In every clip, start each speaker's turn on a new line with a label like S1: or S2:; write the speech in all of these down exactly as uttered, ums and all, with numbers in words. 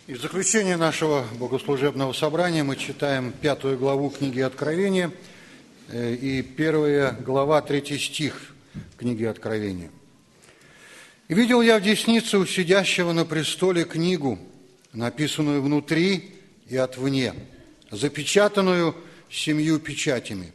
S1: В заключение нашего богослужебного собрания мы читаем пятую главу книги Откровения и первая глава, третий стих книги Откровения. «И видел я в деснице у сидящего на престоле книгу, написанную внутри и отвне, запечатанную семью печатями.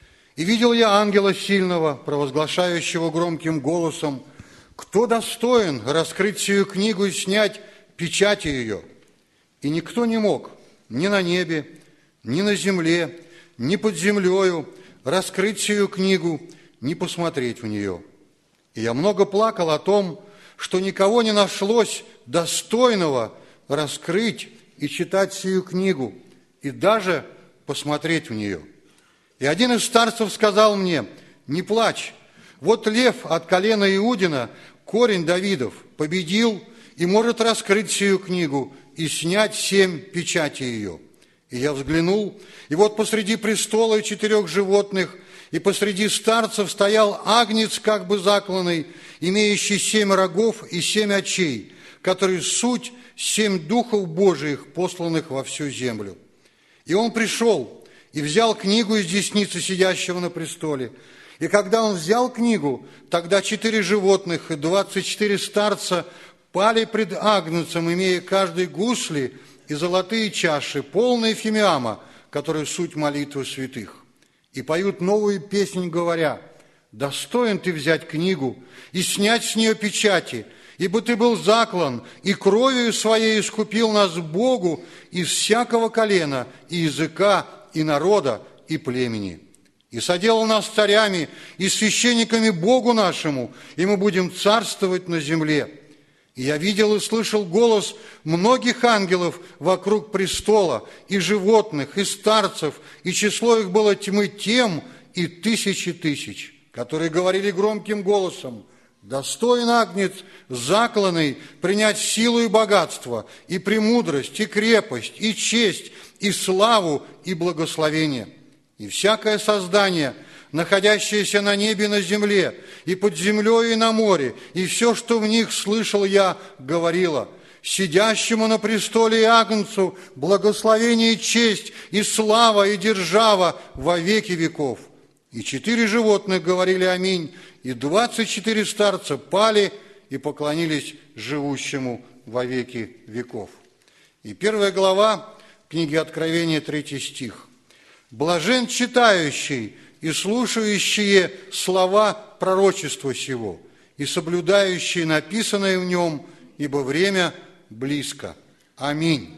S1: И видел я ангела сильного, провозглашающего громким голосом: кто достоин раскрыть сию книгу и снять печати ее? И никто не мог ни на небе, ни на земле, ни под землею раскрыть сию книгу, ни посмотреть в нее. И я много плакал о том, что никого не нашлось достойного раскрыть и читать сию книгу, и даже посмотреть в нее. И один из старцев сказал мне: не плачь, вот лев от колена Иудина, корень Давидов, победил и может раскрыть сию книгу и снять семь печатей ее. И я взглянул, и вот посреди престола и четырех животных, и посреди старцев стоял агнец, как бы закланный, имеющий семь рогов и семь очей, которые суть семь духов Божиих, посланных во всю землю. И он пришел и взял книгу из десницы сидящего на престоле. И когда он взял книгу, тогда четыре животных и двадцать четыре старца пали пред агнцем, имея каждый гусли и золотые чаши, полные фимиама, которые суть молитвы святых. И поют новую песнь, говоря: достоин ты взять книгу и снять с нее печати, ибо ты был заклан, и кровью своей искупил нас Богу из всякого колена, и языка, и народа, и племени. И соделал нас царями и священниками Богу нашему, и мы будем царствовать на земле. И я видел и слышал голос многих ангелов вокруг престола, и животных, и старцев, и число их было тьмы тем и тысячи тысяч, которые говорили громким голосом: достоин агнец, закланный, принять силу и богатство, и премудрость, и крепость, и честь, и славу, и благословение. И всякое создание, находящееся на небе и на земле, и под землей, и на море, и все, что в них слышал я, говорило: сидящему на престоле и агнцу благословение и честь, и слава, и держава во веки веков. И четыре животных говорили аминь, и двадцать четыре старца пали и поклонились живущему во веки веков». И первая глава книги Откровения, третий стих. «Блажен читающий и слушающие слова пророчества сего, и соблюдающие написанное в нем, ибо время близко. Аминь».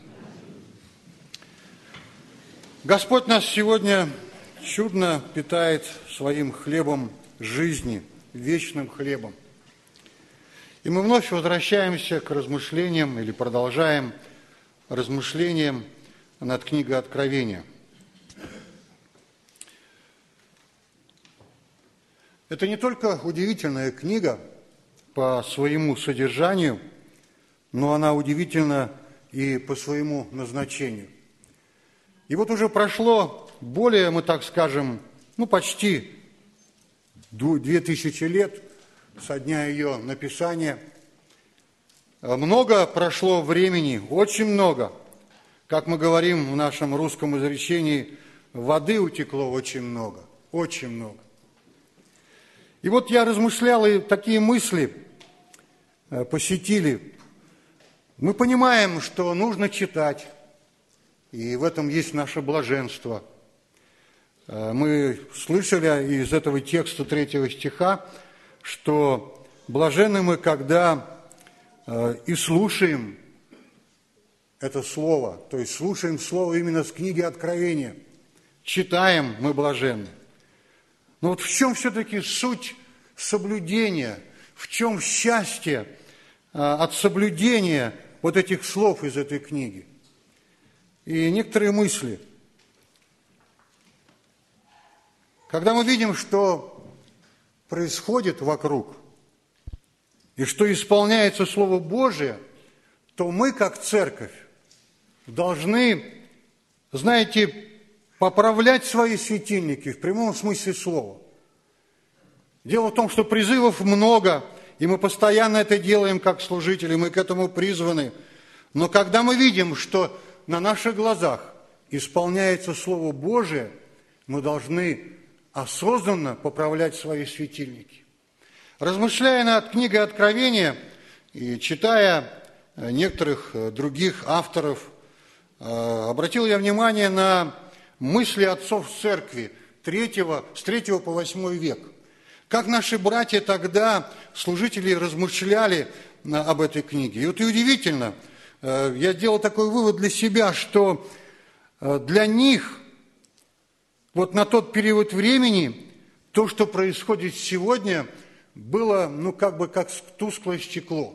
S1: Господь нас сегодня чудно питает своим хлебом жизни, вечным хлебом. И мы вновь возвращаемся к размышлениям или продолжаем размышлениям над книгой Откровения. Это не только удивительная книга по своему содержанию, но она удивительна и по своему назначению. И вот уже прошло более, мы так скажем, ну почти две тысячи лет со дня ее написания. Много прошло времени, очень много. Как мы говорим в нашем русском изречении, воды утекло очень много, очень много. И вот я размышлял, и такие мысли посетили. Мы понимаем, что нужно читать, и в этом есть наше блаженство. Мы слышали из этого текста третьего стиха, что блаженны мы, когда и слушаем это слово, то есть слушаем слово именно с книги Откровения, читаем, мы блаженны. Но вот в чем все-таки суть соблюдения, в чем счастье от соблюдения вот этих слов из этой книги? И некоторые мысли. Когда мы видим, что происходит вокруг, и что исполняется Слово Божие, то мы, как церковь, должны, знаете, поправлять свои светильники в прямом смысле слова. Дело в том, что призывов много, и мы постоянно это делаем как служители, мы к этому призваны. Но когда мы видим, что на наших глазах исполняется Слово Божие, мы должны осознанно поправлять свои светильники. Размышляя над книгой Откровения и читая некоторых других авторов, обратил я внимание на мысли отцов церкви третьего, с третьего по восьмой век. Как наши братья тогда, служители, размышляли об этой книге. И вот и удивительно, я сделал такой вывод для себя, что для них вот на тот период времени то, что происходит сегодня, было, ну, как бы как тусклое стекло.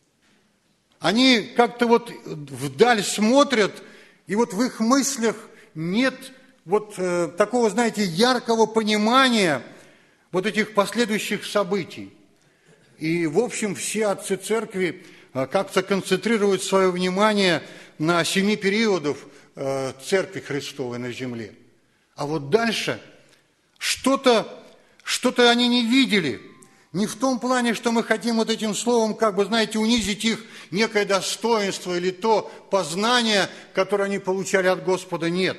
S1: Они как-то вот вдаль смотрят, и вот в их мыслях нет вот э, такого, знаете, яркого понимания вот этих последующих событий. И, в общем, все отцы церкви э, как-то концентрируют свое внимание на семи периодах э, Церкви Христовой на земле. А вот дальше что-то, что-то они не видели. Не в том плане, что мы хотим вот этим словом, как бы, знаете, унизить их некое достоинство или то познание, которое они получали от Господа, нет.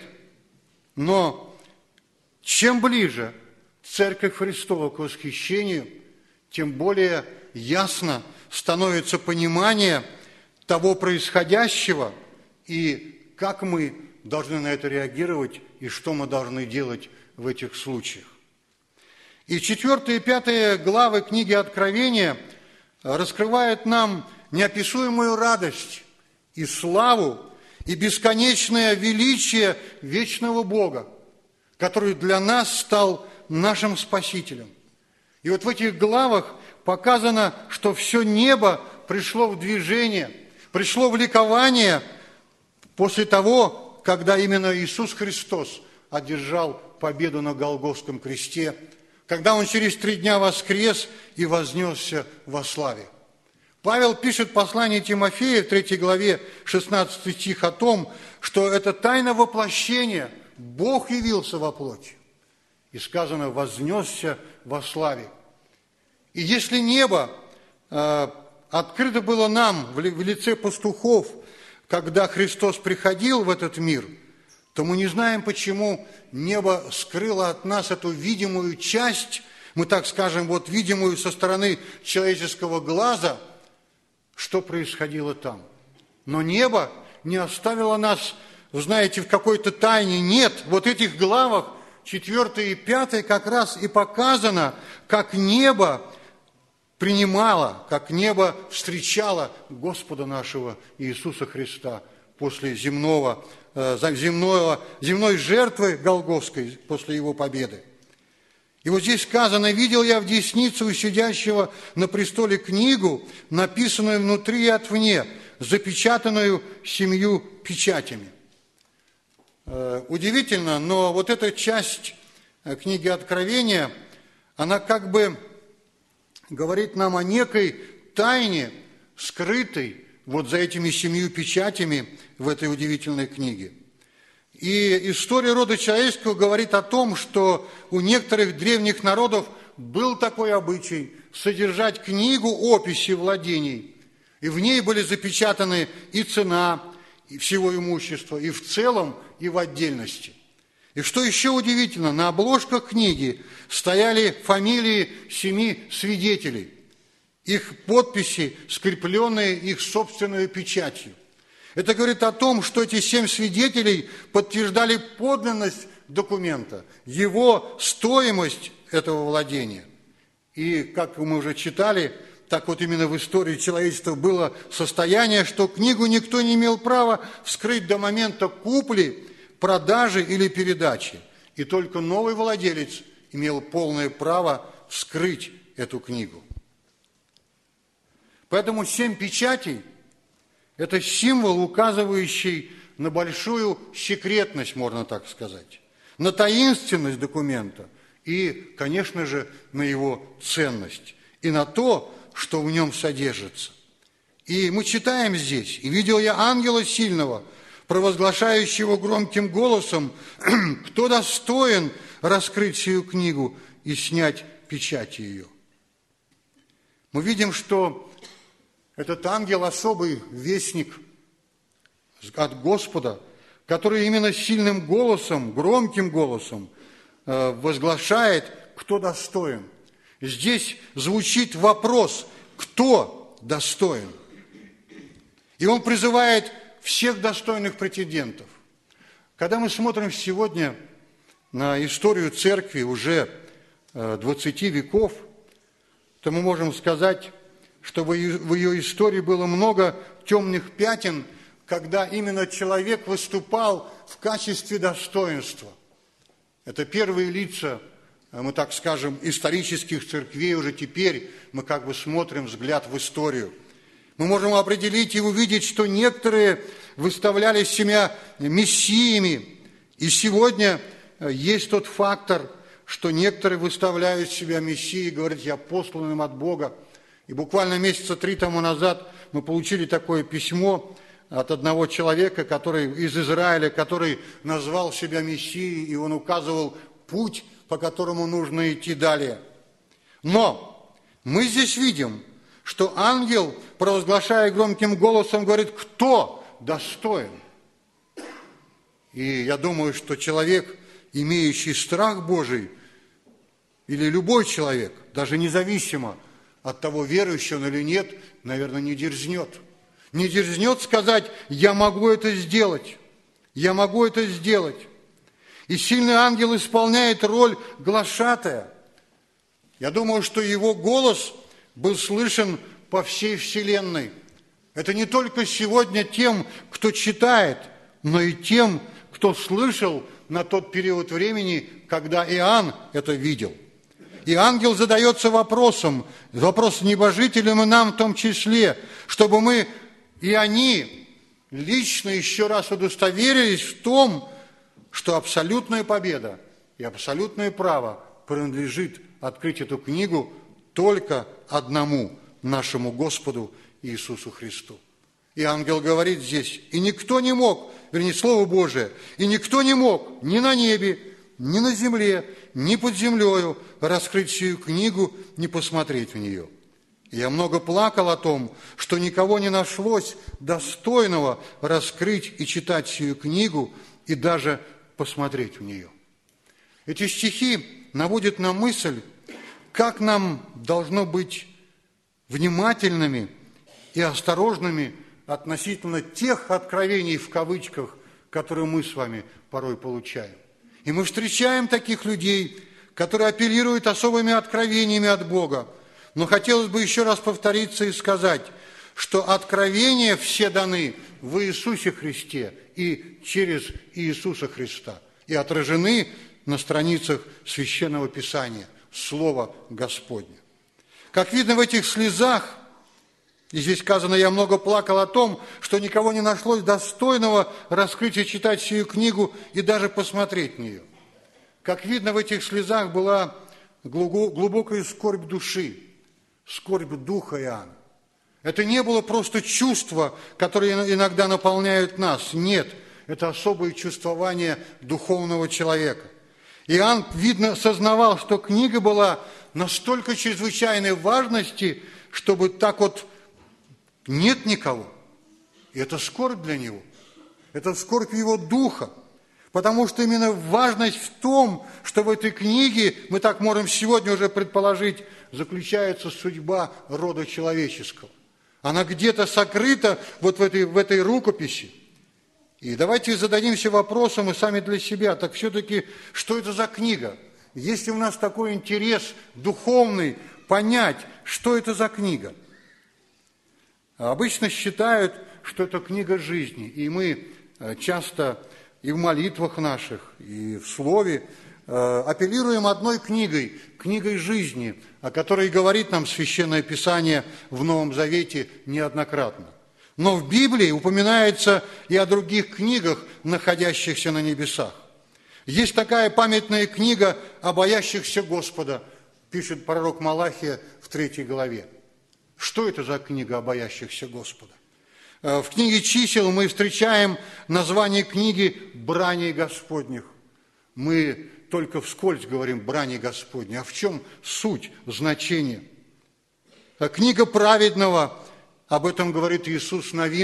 S1: Но чем ближе Церковь Христова к восхищению, тем более ясно становится понимание того происходящего и как мы должны на это реагировать и что мы должны делать в этих случаях. И четвертая и пятая главы книги Откровения раскрывают нам неописуемую радость и славу, и бесконечное величие вечного Бога, который для нас стал нашим Спасителем. И вот в этих главах показано, что все небо пришло в движение, пришло в ликование после того, когда именно Иисус Христос одержал победу на Голгофском кресте, когда Он через три дня воскрес и вознесся во славе. Павел пишет в послании Тимофея в третьей главе шестнадцатый стих о том, что это тайна воплощения, Бог явился во плоти. И сказано, вознесся во славе. И если небо э, открыто было нам в лице пастухов, когда Христос приходил в этот мир, то мы не знаем, почему небо скрыло от нас эту видимую часть, мы так скажем, вот видимую со стороны человеческого глаза, что происходило там. Но небо не оставило нас, вы знаете, в какой-то тайне. Нет, вот в этих главах, четвёртой и пятой, как раз и показано, как небо принимало, как небо встречало Господа нашего Иисуса Христа после земного, земного, земной жертвы Голгофской, после Его победы. И вот здесь сказано, «Видел я в деснице у сидящего на престоле книгу, написанную внутри и отвне, запечатанную семью печатями». Удивительно, но вот эта часть книги Откровения, она как бы говорит нам о некой тайне, скрытой вот за этими семью печатями в этой удивительной книге. И история рода человеческого говорит о том, что у некоторых древних народов был такой обычай содержать книгу описи владений, и в ней были запечатаны и цена и всего имущества, и в целом, и в отдельности. И что еще удивительно, на обложках книги стояли фамилии семи свидетелей, их подписи, скрепленные их собственной печатью. Это говорит о том, что эти семь свидетелей подтверждали подлинность документа, его стоимость этого владения. И, как мы уже читали, так вот именно в истории человечества было состояние, что книгу никто не имел права вскрыть до момента купли, продажи или передачи. И только новый владелец имел полное право вскрыть эту книгу. Поэтому семь печатей – это символ, указывающий на большую секретность, можно так сказать, на таинственность документа и, конечно же, на его ценность, и на то, что в нем содержится. И мы читаем здесь, «И видел я ангела сильного, провозглашающего громким голосом, кто достоин раскрыть сию книгу и снять печати ее». Мы видим, что этот ангел особый вестник от Господа, который именно сильным голосом, громким голосом возглашает, кто достоин. Здесь звучит вопрос, кто достоин? И он призывает всех достойных претендентов. Когда мы смотрим сегодня на историю церкви уже двадцати веков, то мы можем сказать, что в ее истории было много темных пятен, когда именно человек выступал в качестве достоинства. Это первые лица, мы так скажем, исторических церквей. Уже теперь мы как бы смотрим взгляд в историю. Мы можем определить и увидеть, что некоторые выставляли себя мессиями. И сегодня есть тот фактор, что некоторые выставляют себя мессией и говорят, я посланным от Бога. И буквально месяца три тому назад мы получили такое письмо от одного человека, который из Израиля, который назвал себя мессией, и он указывал путь, по которому нужно идти далее. Но мы здесь видим, что ангел, провозглашая громким голосом, говорит, кто достоин? И я думаю, что человек, имеющий страх Божий, или любой человек, даже независимо от того, верующий он или нет, наверное, не дерзнет. Не дерзнет сказать, я могу это сделать, я могу это сделать. И сильный ангел исполняет роль глашатая. Я думаю, что его голос был слышен по всей вселенной. Это не только сегодня тем, кто читает, но и тем, кто слышал на тот период времени, когда Иоанн это видел. И ангел задается вопросом, вопрос небожителям и нам в том числе, чтобы мы и они лично еще раз удостоверились в том, что абсолютная победа и абсолютное право принадлежит открыть эту книгу только одному нашему Господу Иисусу Христу. И ангел говорит здесь, и никто не мог, вернее, Слово Божие, и никто не мог ни на небе, ни на земле, ни под землею раскрыть сию книгу, ни посмотреть в нее. Я много плакал о том, что никого не нашлось достойного раскрыть и читать сию книгу и даже посмотреть в нее. Эти стихи наводят на мысль, как нам должно быть внимательными и осторожными относительно тех откровений, в кавычках, которые мы с вами порой получаем. И мы встречаем таких людей, которые апеллируют особыми откровениями от Бога. Но хотелось бы еще раз повториться и сказать, что откровения все даны в Иисусе Христе и через Иисуса Христа и отражены на страницах Священного Писания, Слова Господня. Как видно в этих слезах, и здесь сказано, я много плакал о том, что никого не нашлось достойного раскрыть и читать сию книгу и даже посмотреть в нее. Как видно в этих слезах была глубокая скорбь души, скорбь духа Иоанна. Это не было просто чувство, которое иногда наполняют нас. Нет, это особое чувствование духовного человека. Иоанн, видно, сознавал, что книга была настолько чрезвычайной важности, чтобы так вот нет никого. И это скорбь для него. Это скорбь его духа. Потому что именно важность в том, что в этой книге, мы так можем сегодня уже предположить, заключается судьба рода человеческого. Она где-то сокрыта вот в этой, в этой рукописи. И давайте зададимся вопросом и сами для себя, так все-таки, что это за книга? Есть ли у нас такой интерес духовный понять, что это за книга? Обычно считают, что это книга жизни, и мы часто и в молитвах наших, и в слове апеллируем одной книгой, книгой жизни, о которой говорит нам Священное Писание в Новом Завете неоднократно. Но в Библии упоминается и о других книгах, находящихся на небесах. Есть такая памятная книга о боящихся Господа, пишет пророк Малахия в третьей главе. Что это за книга о боящихся Господа? В книге «Чисел» мы встречаем название книги «Брани Господних». Мы только вскользь говорим «брани Господни». А в чем суть, значение? Книга праведного, об этом говорит Иисус Навин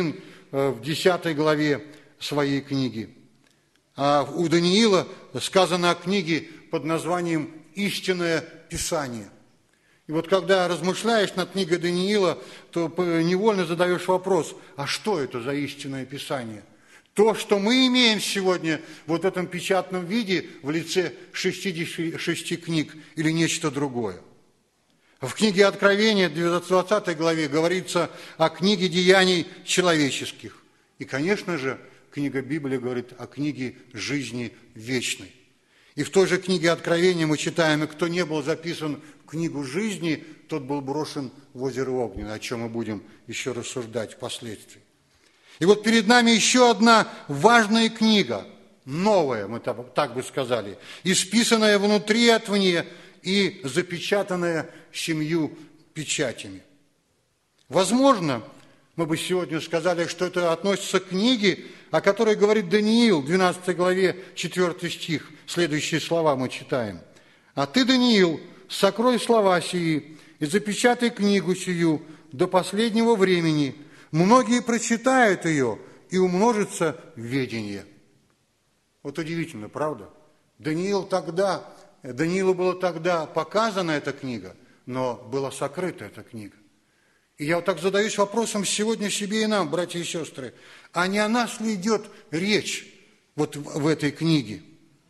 S1: в десятой главе своей книги. А у Даниила сказано о книге под названием «Истинное Писание». И вот когда размышляешь над книгой Даниила, то невольно задаешь вопрос, а что это за истинное Писание? То, что мы имеем сегодня вот в этом печатном виде в лице шестидесяти шести книг или нечто другое? В книге Откровения, двадцатой главе, говорится о книге деяний человеческих. И, конечно же, книга Библии говорит о книге жизни вечной. И в той же книге Откровения мы читаем, и кто не был записан в книгу жизни, тот был брошен в озеро Огненное, о чем мы будем еще рассуждать впоследствии. И вот перед нами еще одна важная книга, новая, мы так бы сказали, исписанная внутри и отвне и запечатанная семью печатями. Возможно, мы бы сегодня сказали, что это относится к книге, о которой говорит Даниил, в двенадцатой главе, четвёртый стих. Следующие слова мы читаем. «А ты, Даниил, сокрой слова сии и запечатай книгу сию до последнего времени. Многие прочитают ее, и умножится ведение». Вот удивительно, правда? Даниил тогда, Даниилу была тогда показана эта книга, но была сокрыта эта книга. И я вот так задаюсь вопросом сегодня себе и нам, братья и сестры, а не о нас ли идет речь вот в этой книге?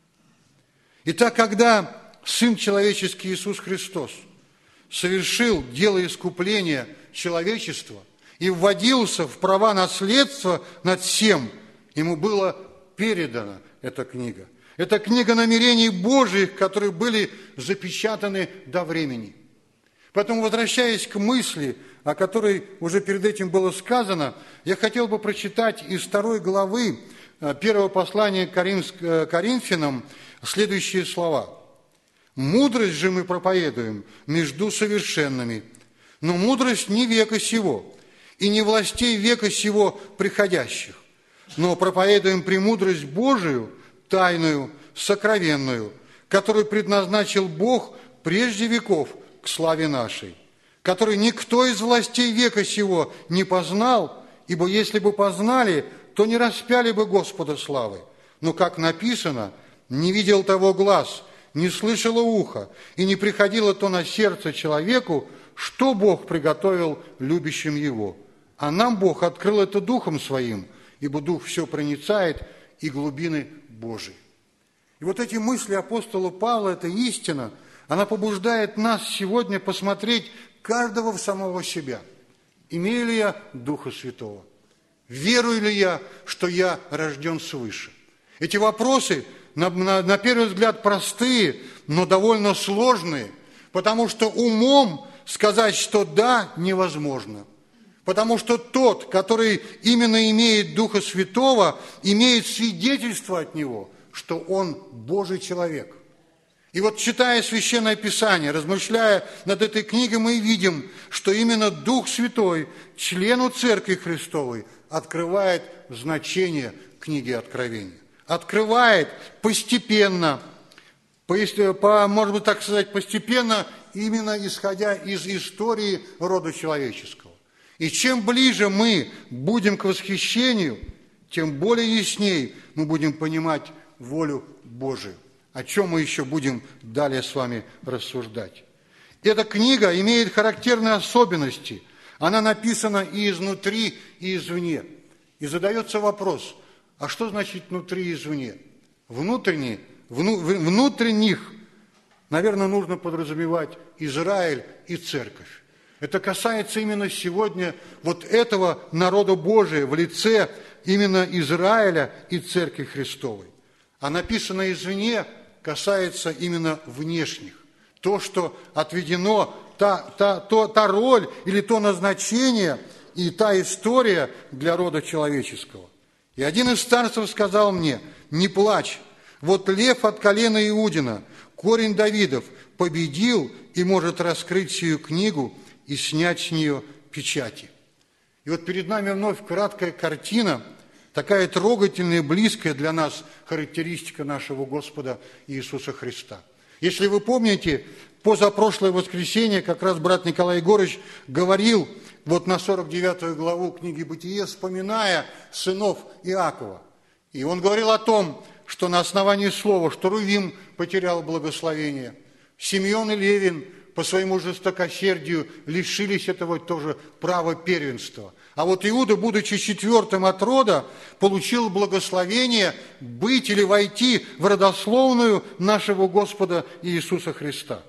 S1: Итак, когда Сын Человеческий Иисус Христос совершил дело искупления человечества и вводился в права наследства над всем, ему была передана эта книга. Это книга намерений Божьих, которые были запечатаны до времени. Поэтому, возвращаясь к мысли, о которой уже перед этим было сказано, я хотел бы прочитать из второй главы первого послания к Коринфянам следующие слова. «Мудрость же мы проповедуем между совершенными, но мудрость не века сего, и не властей века сего приходящих, но проповедуем премудрость Божию, тайную, сокровенную, которую предназначил Бог прежде веков к славе нашей, который никто из властей века сего не познал, ибо если бы познали, то не распяли бы Господа славы. Но, как написано, не видел того глаз, не слышало ухо, и не приходило то на сердце человеку, что Бог приготовил любящим Его. А нам Бог открыл это Духом Своим, ибо Дух все проницает и глубины Божии». И вот эти мысли апостола Павла, это истина, она побуждает нас сегодня посмотреть каждого в самого себя. Имею ли я Духа Святого? Верую ли я, что я рожден свыше? Эти вопросы, на, на, на первый взгляд, простые, но довольно сложные, потому что умом сказать, что да, невозможно. Потому что тот, который именно имеет Духа Святого, имеет свидетельство от Него, что он Божий человек. И вот, читая Священное Писание, размышляя над этой книгой, мы видим, что именно Дух Святой, члену Церкви Христовой, открывает значение книги Откровения. Открывает постепенно, по, может быть, так сказать, постепенно, именно исходя из истории рода человеческого. И чем ближе мы будем к восхищению, тем более ясней мы будем понимать волю Божию, о чем мы еще будем далее с вами рассуждать. Эта книга имеет характерные особенности. Она написана и изнутри, и извне. И задается вопрос, а что значит внутри и извне? Внутренне, вну, внутренних, наверное, нужно подразумевать Израиль и Церковь. Это касается именно сегодня вот этого народа Божия в лице именно Израиля и Церкви Христовой. А написано извне касается именно внешних. То, что отведено, та, та, то, та роль или то назначение и та история для рода человеческого. И один из старцев сказал мне: «Не плачь, вот лев от колена Иудина, корень Давидов, победил и может раскрыть сию книгу и снять с нее печати». И вот перед нами вновь краткая картина, такая трогательная, близкая для нас характеристика нашего Господа Иисуса Христа. Если вы помните, позапрошлое воскресенье как раз брат Николай Егорович говорил вот на сорок девятую главу книги «Бытие», вспоминая сынов Иакова. И он говорил о том, что на основании слова, что Рувим потерял благословение, Симеон и Левин по своему жестокосердию лишились этого тоже права первенства. А вот Иуда, будучи четвертым от рода, получил благословение быть или войти в родословную нашего Господа Иисуса Христа.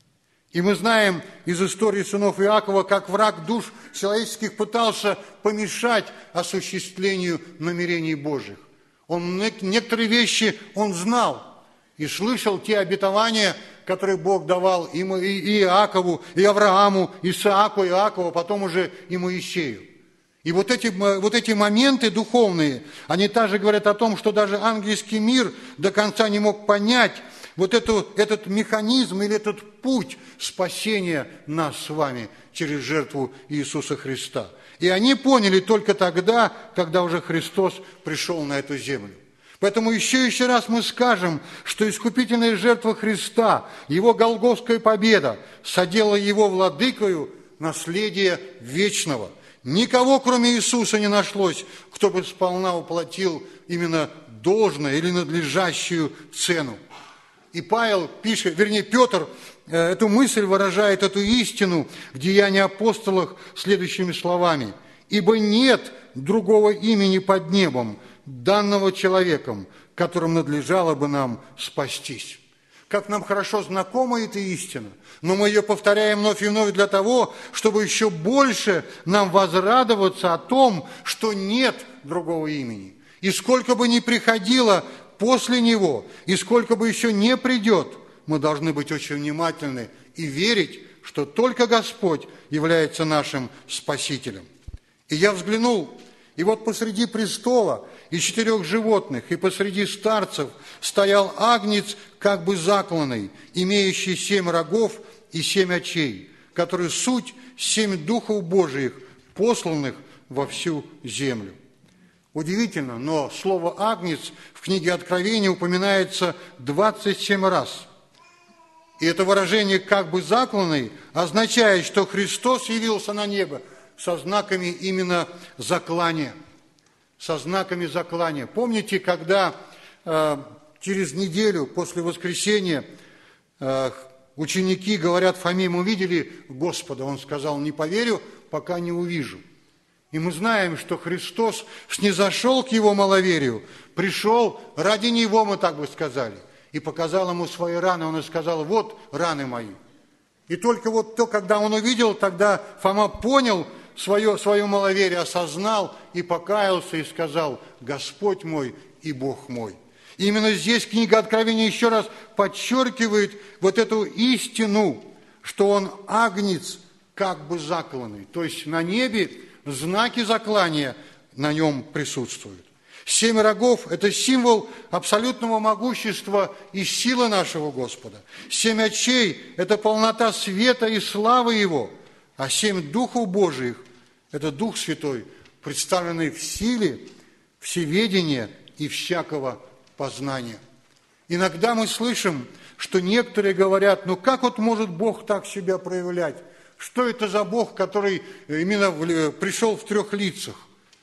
S1: И мы знаем из истории сынов Иакова, как враг душ человеческих пытался помешать осуществлению намерений Божьих. Он некоторые вещи он знал и слышал те обетования, которые Бог давал и Иакову, и Аврааму, и Исааку, и Иакову, потом уже и Моисею. И вот эти, вот эти моменты духовные, они также говорят о том, что даже ангельский мир до конца не мог понять вот эту, этот механизм или этот путь спасения нас с вами через жертву Иисуса Христа. И они поняли только тогда, когда уже Христос пришел на эту землю. Поэтому еще и еще раз мы скажем, что искупительная жертва Христа, Его голгофская победа, соделала Его владыкою наследия вечного. Никого, кроме Иисуса, не нашлось, кто бы сполна уплатил именно должное или надлежащую цену. И Павел пишет, вернее, Петр эту мысль выражает, эту истину в Деянии апостолов следующими словами. «Ибо нет другого имени под небом, данного человеком, которым надлежало бы нам спастись». Как нам хорошо знакома эта истина, но мы ее повторяем вновь и вновь для того, чтобы еще больше нам возрадоваться о том, что нет другого имени. И сколько бы ни приходило после него, и сколько бы еще не придет, мы должны быть очень внимательны и верить, что только Господь является нашим Спасителем. И я взглянул, и вот посреди престола и четырех животных, и посреди старцев стоял агнец, как бы закланный, имеющий семь рогов и семь очей, который суть семь духов Божиих, посланных во всю землю. Удивительно, но слово «агнец» в книге Откровения упоминается двадцать семь раз. И это выражение «как бы закланный» означает, что Христос явился на небо со знаками именно заклания. Со знаками заклания. Помните, когда э, через неделю после воскресения э, ученики говорят Фоме: мы видели Господа. Он сказал: не поверю, пока не увижу. И мы знаем, что Христос снизошел к его маловерию, пришел ради него, мы так бы сказали, и показал ему свои раны. Он и сказал: вот раны мои. И только вот то, когда он увидел, тогда Фома понял свое, свое маловерие, осознал и покаялся, и сказал: Господь мой и Бог мой. И именно здесь книга Откровения еще раз подчеркивает вот эту истину, что он агнец, как бы закланный. То есть на небе знаки заклания на нем присутствуют. Семь рогов – это символ абсолютного могущества и силы нашего Господа. Семь очей – это полнота света и славы Его. А семь духов Божиих – это Дух Святой, представленный в силе, всеведения и всякого познания. Иногда мы слышим, что некоторые говорят: ну как вот может Бог так себя проявлять? Что это за Бог, который именно пришел в трех лицах?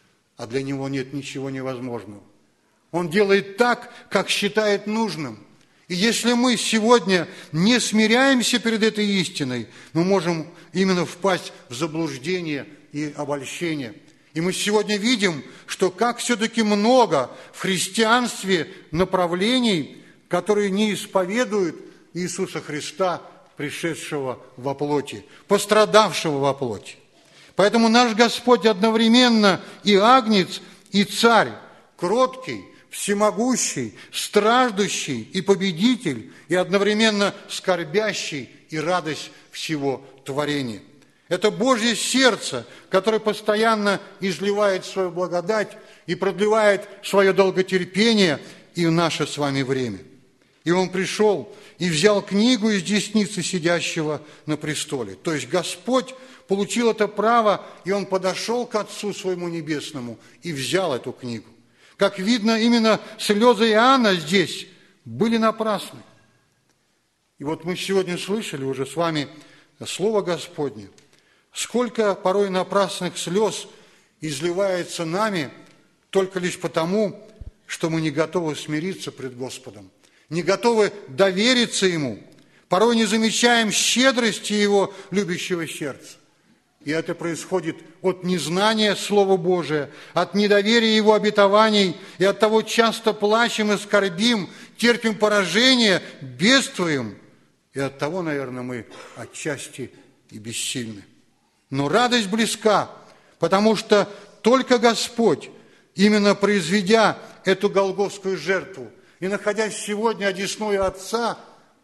S1: А для Него нет ничего невозможного. Он делает так, как считает нужным. И если мы сегодня не смиряемся перед этой истиной, мы можем именно впасть в заблуждение и обольщение. И мы сегодня видим, что как все-таки много в христианстве направлений, которые не исповедуют Иисуса Христа, пришедшего во плоти, пострадавшего во плоти. Поэтому наш Господь одновременно и агнец, и царь, кроткий, всемогущий, страждущий и победитель, и одновременно скорбящий и радость всего творения. Это Божье сердце, которое постоянно изливает свою благодать и продлевает свое долготерпение и в наше с вами время. И Он пришел и взял книгу из десницы сидящего на престоле. То есть Господь получил это право, и Он подошел к Отцу Своему Небесному и взял эту книгу. Как видно, именно слезы Иоанна здесь были напрасны. И вот мы сегодня слышали уже с вами Слово Господне. Сколько порой напрасных слез изливается нами только лишь потому, что мы не готовы смириться пред Господом, не готовы довериться Ему, порой не замечаем щедрости Его любящего сердца. И это происходит от незнания Слова Божия, от недоверия Его обетований, и от того часто плачем и скорбим, терпим поражение, бедствуем, и от того, наверное, мы отчасти и бессильны. Но радость близка, потому что только Господь, именно произведя эту голгофскую жертву и находясь сегодня одесную Отца,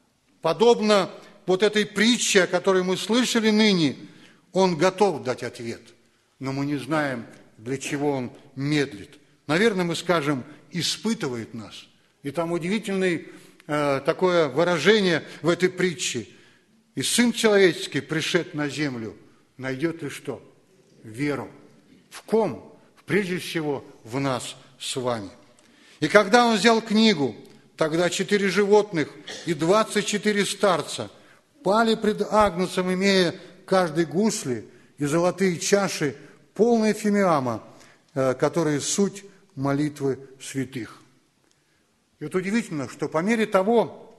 S1: подобно вот этой притче, о которой мы слышали ныне, Он готов дать ответ, но мы не знаем, для чего Он медлит. Наверное, мы скажем, испытывает нас. И там удивительное э, такое выражение в этой притче. И Сын Человеческий, пришед на землю, найдет ли что? Веру. В ком? Прежде всего, в нас с вами. И когда Он взял книгу, тогда четыре животных и двадцать четыре старца пали пред Агнцем, имея каждой гусли и золотые чаши, полные фимиама, которые суть молитвы святых. И вот удивительно, что по мере того,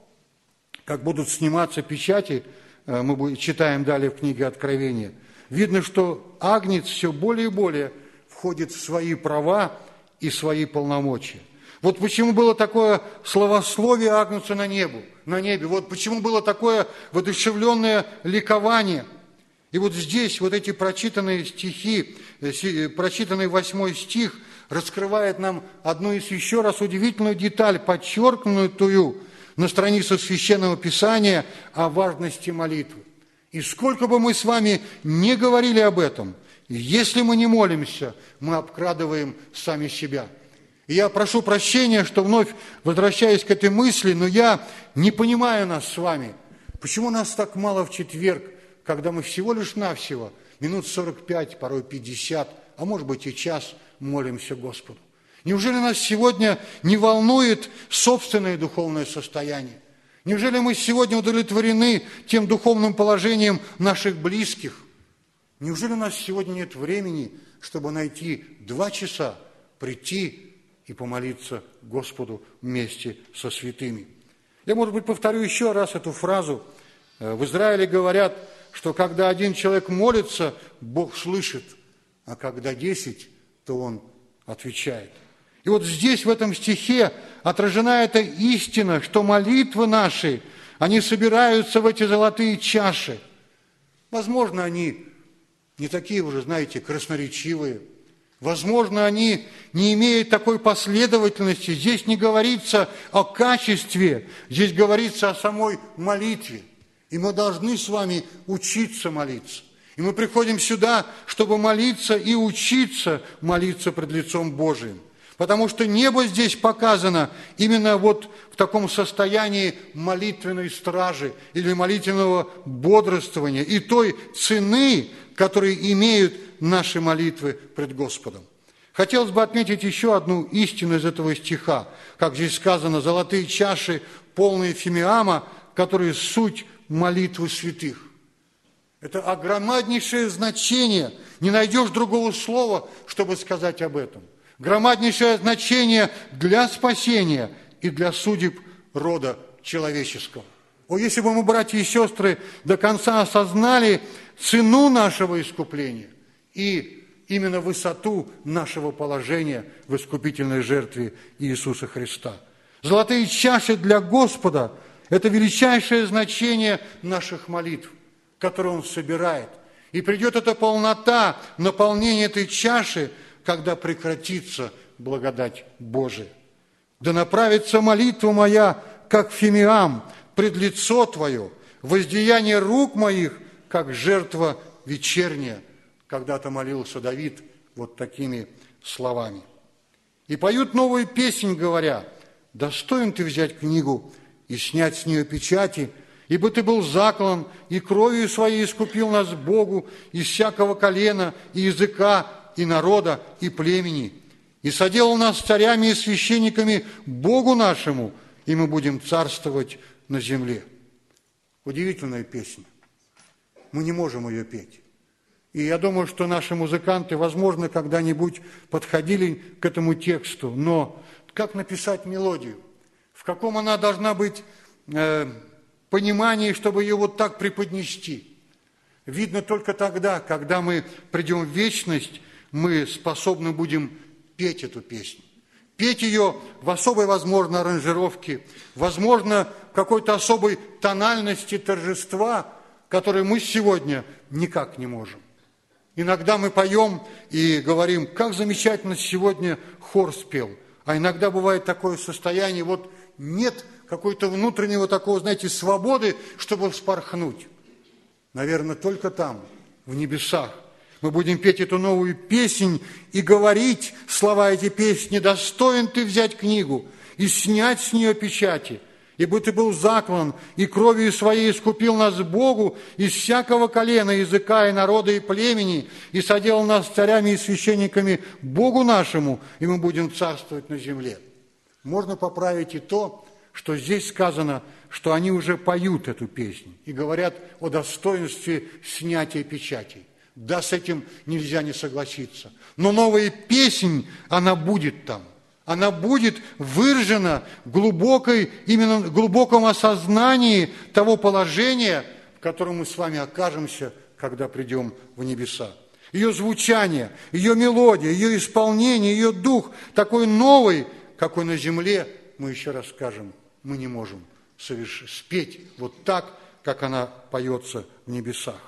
S1: как будут сниматься печати, мы читаем далее в книге Откровения, видно, что Агнец все более и более входит в свои права и свои полномочия. Вот почему было такое славословие Агнца на небу, на небе. Вот почему было такое воодушевленное ликование. И вот здесь вот эти прочитанные стихи, прочитанный восьмой стих раскрывает нам одну из еще раз удивительную деталь, подчеркнутую на странице Священного Писания о важности молитвы. И сколько бы мы с вами не говорили об этом, если мы не молимся, мы обкрадываем сами себя. И я прошу прощения, что вновь возвращаюсь к этой мысли, но я не понимаю нас с вами. Почему нас так мало в четверг, когда мы всего лишь навсего минут сорок пять, порой пятьдесят, а может быть и час молимся Господу? Неужели нас сегодня не волнует собственное духовное состояние? Неужели мы сегодня удовлетворены тем духовным положением наших близких? Неужели у нас сегодня нет времени, чтобы найти два часа, прийти и помолиться Господу вместе со святыми? Я, может быть, повторю еще раз эту фразу. В Израиле говорят, что когда один человек молится, Бог слышит, а когда десять, то Он отвечает. И вот здесь, в этом стихе, отражена эта истина, что молитвы наши, они собираются в эти золотые чаши. Возможно, они не такие уже, знаете, красноречивые. Возможно, они не имеют такой последовательности. Здесь не говорится о качестве, здесь говорится о самой молитве. И мы должны с вами учиться молиться. И мы приходим сюда, чтобы молиться и учиться молиться пред лицом Божиим. Потому что небо здесь показано именно вот в таком состоянии молитвенной стражи или молитвенного бодрствования и той цены, которые имеют наши молитвы пред Господом. Хотелось бы отметить еще одну истину из этого стиха. Как здесь сказано, золотые чаши, полные фимиама, которые суть молитвы святых. Это огромнейшее значение. Не найдешь другого слова, чтобы сказать об этом. Громаднейшее значение для спасения и для судеб рода человеческого. О, если бы мы, братья и сестры, до конца осознали цену нашего искупления и именно высоту нашего положения в искупительной жертве Иисуса Христа. Золотые чаши для Господа – это величайшее значение наших молитв, которые Он собирает. И придет эта полнота, наполнение этой чаши, когда прекратится благодать Божия. Да направится молитва моя, как фимиам, пред лицо Твое, воздаяние рук моих, как жертва вечерняя. Когда-то молился Давид вот такими словами. И поют новую песнь, говоря, достоин Ты взять книгу и снять с нее печати, ибо Ты был заклан, и кровью Своей искупил нас Богу из всякого колена и языка, и народа, и племени, и соделал нас царями и священниками Богу нашему, и мы будем царствовать на земле. Удивительная песня. Мы не можем ее петь. И я думаю, что наши музыканты, возможно, когда-нибудь подходили к этому тексту, но как написать мелодию? В каком она должна быть э, понимании, чтобы ее вот так преподнести? Видно только тогда, когда мы придем в вечность, мы способны будем петь эту песню. Петь ее в особой, возможно, аранжировке, возможно, в какой-то особой тональности торжества, которой мы сегодня никак не можем. Иногда мы поем и говорим, как замечательно сегодня хор спел. А иногда бывает такое состояние, вот нет какой-то внутреннего такого, знаете, свободы, чтобы вспорхнуть. Наверное, только там, в небесах, мы будем петь эту новую песнь и говорить слова этой песни: «Достоин ты взять книгу и снять с нее печати, ибо ты был заклан, и кровью своей искупил нас Богу из всякого колена, языка и народа и племени, и соделал нас царями и священниками Богу нашему, и мы будем царствовать на земле». Можно поправить и то, что здесь сказано, что они уже поют эту песню и говорят о достоинстве снятия печатей. Да, с этим нельзя не согласиться. Но новая песнь, она будет там. Она будет выражена в глубокой, именно в глубоком осознании того положения, в котором мы с вами окажемся, когда придем в небеса. Ее звучание, ее мелодия, ее исполнение, ее дух такой новый, какой на земле, мы еще раз скажем, мы не можем соверш... спеть вот так, как она поется в небесах.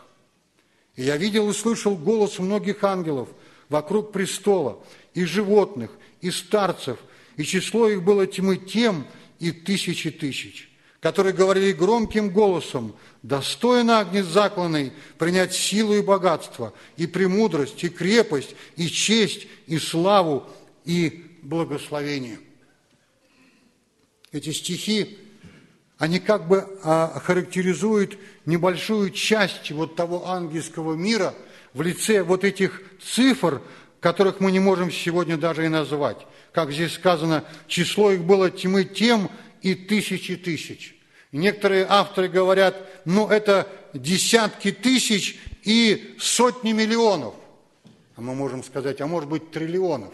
S1: И я видел и слышал голос многих ангелов вокруг престола, и животных, и старцев, и число их было тьмы тем и тысячи тысяч, которые говорили громким голосом: «Достоин Агнец закланный принять силу и богатство, и премудрость, и крепость, и честь, и славу, и благословение». Эти стихи, они как бы характеризуют небольшую часть вот того ангельского мира в лице вот этих цифр, которых мы не можем сегодня даже и назвать. Как здесь сказано, число их было тьмы тем и тысячи тысяч. И некоторые авторы говорят, ну это десятки тысяч и сотни миллионов. А мы можем сказать, а может быть триллионов,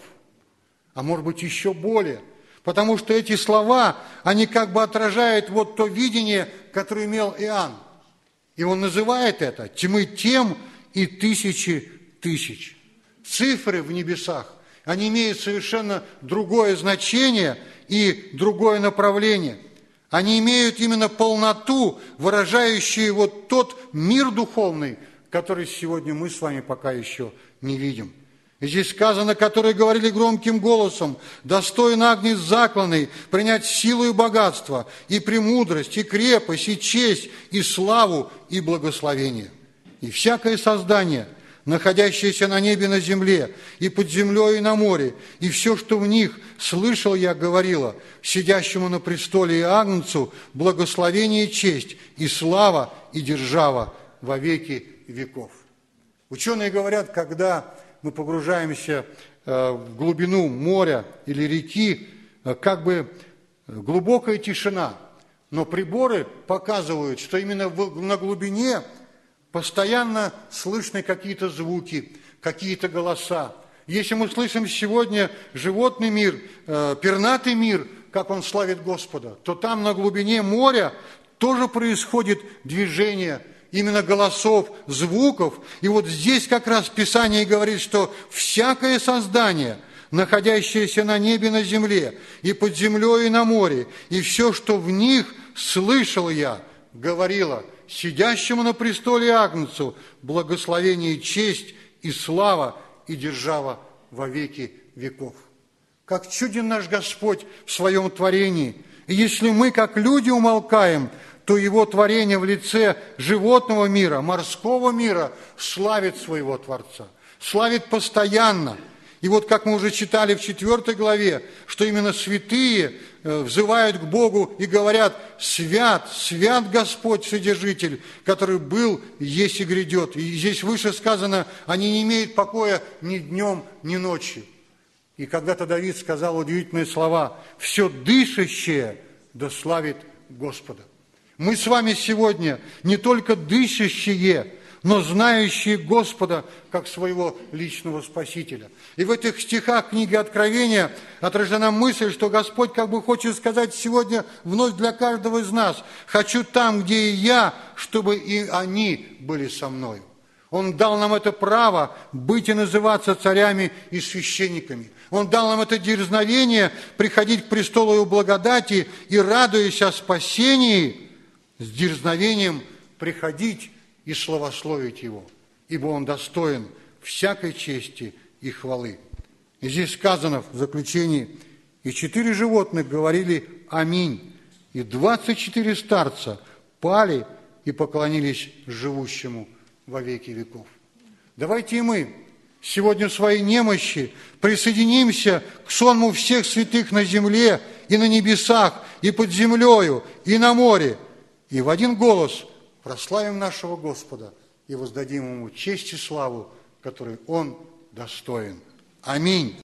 S1: а может быть еще более. Потому что эти слова, они как бы отражают вот то видение, которое имел Иоанн. И он называет это тьмы тем и тысячи тысяч. Цифры в небесах, они имеют совершенно другое значение и другое направление. Они имеют именно полноту, выражающую вот тот мир духовный, который сегодня мы с вами пока еще не видим. И здесь сказано, которые говорили громким голосом: «Достоин Агнец закланный принять силу и богатство, и премудрость, и крепость, и честь, и славу, и благословение». И всякое создание, находящееся на небе, на земле, и под землей, и на море, и все, что в них, слышал я, говорила, сидящему на престоле и Агнцу, благословение и честь, и слава, и держава во веки веков. Ученые говорят, когда мы погружаемся в глубину моря или реки, как бы глубокая тишина, но приборы показывают, что именно на глубине постоянно слышны какие-то звуки, какие-то голоса. Если мы слышим сегодня животный мир, пернатый мир, как он славит Господа, то там на глубине моря тоже происходит движение именно голосов, звуков. И вот здесь как раз Писание говорит, что всякое создание, находящееся на небе, на земле, и под землей, и на море, и все, что в них, слышал я, говорила сидящему на престоле Агнцу, благословение, честь и слава, и держава во веки веков. Как чуден наш Господь в своем творении. И если мы, как люди, умолкаем, то его творение в лице животного мира, морского мира славит своего Творца, славит постоянно. И вот как мы уже читали в четвёртой главе, что именно святые взывают к Богу и говорят: «Свят, свят Господь Вседержитель, который был, есть и грядет». И здесь выше сказано, они не имеют покоя ни днем, ни ночью. И когда-то Давид сказал удивительные слова: «Все дышащее да славит Господа». Мы с вами сегодня не только дышащие, но знающие Господа как своего личного Спасителя. И в этих стихах книги Откровения отражена мысль, что Господь как бы хочет сказать сегодня вновь для каждого из нас: «Хочу там, где и я, чтобы и они были со мною». Он дал нам это право быть и называться царями и священниками. Он дал нам это дерзновение приходить к престолу Его благодати и, радуясь о спасении, с дерзновением приходить и славословить Его, ибо Он достоин всякой чести и хвалы. И здесь сказано в заключении: «И четыре животных говорили аминь, и двадцать четыре старца пали и поклонились живущему во веки веков». Давайте и мы сегодня в своей немощи присоединимся к сонму всех святых на земле и на небесах, и под землею, и на море, и в один голос прославим нашего Господа и воздадим Ему честь и славу, которой Он достоин. Аминь.